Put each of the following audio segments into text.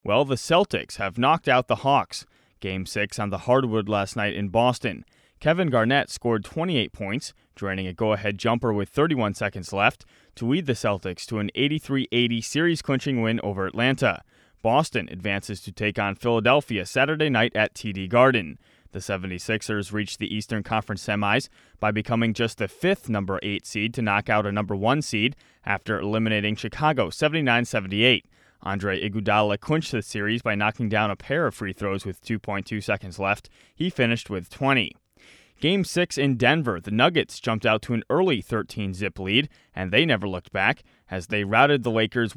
Well, the Celtics have knocked out the Hawks. Game 6 on the hardwood last night in Boston. Kevin Garnett scored 28 points, draining a go-ahead jumper with 31 seconds left to lead the Celtics to an 83-80 series-clinching win over Atlanta. Boston advances to take on Philadelphia Saturday night at TD Garden. The 76ers reached the Eastern Conference semis by becoming just the fifth number 8 seed to knock out a number 1 seed after eliminating Chicago 79-78. Andre Iguodala clinched the series by knocking down a pair of free throws with 2.2 seconds left. He finished with 20. Game 6 in Denver, the Nuggets jumped out to an early 13-zip lead, and they never looked back as they routed the Lakers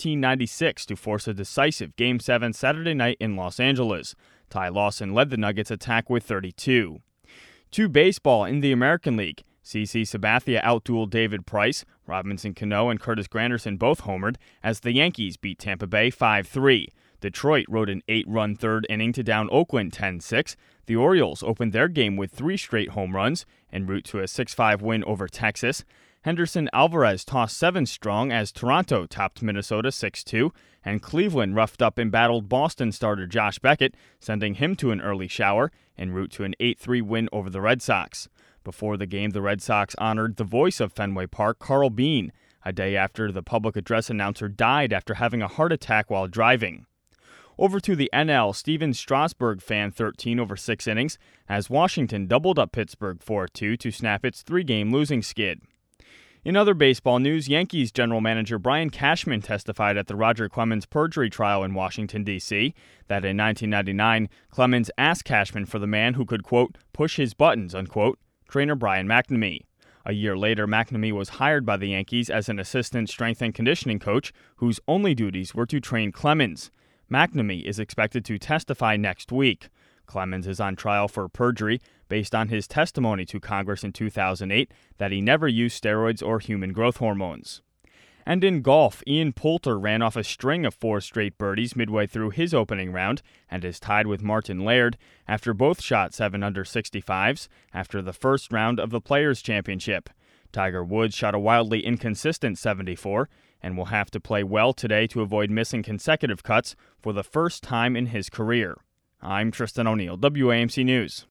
113-96 to force a decisive Game 7 Saturday night in Los Angeles. Ty Lawson led the Nuggets attack with 32. To baseball in the American League, CC Sabathia outdueled David Price. Robinson Cano and Curtis Granderson both homered as the Yankees beat Tampa Bay 5-3. Detroit rode an 8-run third inning to down Oakland 10-6. The Orioles opened their game with 3 straight home runs en route to a 6-5 win over Texas. Henderson Alvarez tossed 7 strong as Toronto topped Minnesota 6-2, and Cleveland roughed up and battled Boston starter Josh Beckett, sending him to an early shower en route to an 8-3 win over the Red Sox. Before the game, the Red Sox honored the voice of Fenway Park, Carl Bean, a day after the public address announcer died after having a heart attack while driving. Over to the NL, Steven Strasburg fanned 13 over 6 innings as Washington doubled up Pittsburgh 4-2 to snap its 3-game losing skid. In other baseball news, Yankees general manager Brian Cashman testified at the Roger Clemens perjury trial in Washington, D.C., that in 1999, Clemens asked Cashman for the man who could, quote, push his buttons, unquote, trainer Brian McNamee. A year later, McNamee was hired by the Yankees as an assistant strength and conditioning coach whose only duties were to train Clemens. McNamee is expected to testify next week. Clemens is on trial for perjury based on his testimony to Congress in 2008 that he never used steroids or human growth hormones. And in golf, Ian Poulter ran off a string of 4 straight birdies midway through his opening round and is tied with Martin Laird after both shot 7 under 65s after the first round of the Players' Championship. Tiger Woods shot a wildly inconsistent 74 and will have to play well today to avoid missing consecutive cuts for the first time in his career. I'm Tristan O'Neill, WAMC News.